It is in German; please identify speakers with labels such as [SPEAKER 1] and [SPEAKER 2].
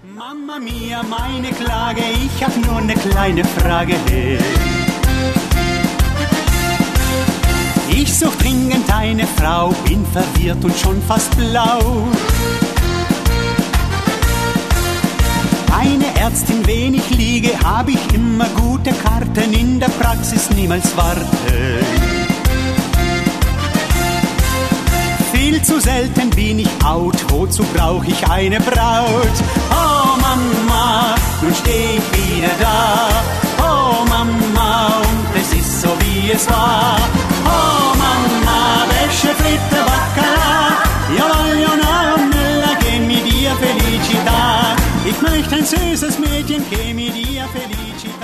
[SPEAKER 1] Mamma mia, meine Klage, ich hab nur ne kleine Frage. Ich such dringend eine Frau, bin verwirrt und schon fast blau. Eine Ärztin, wen ich liege, hab ich immer gute Karten, in der Praxis niemals warten. Viel zu selten bin ich out, wozu brauch ich eine Braut? Oh Mama, nun steh ich wieder da. Oh Mama, und es ist so wie es war. Oh Mama, Wäsche, Fritte, Baccalà. Io voglio una donnella che mi dia felicità. Ich möchte ein süßes Mädchen che mi dia felicità.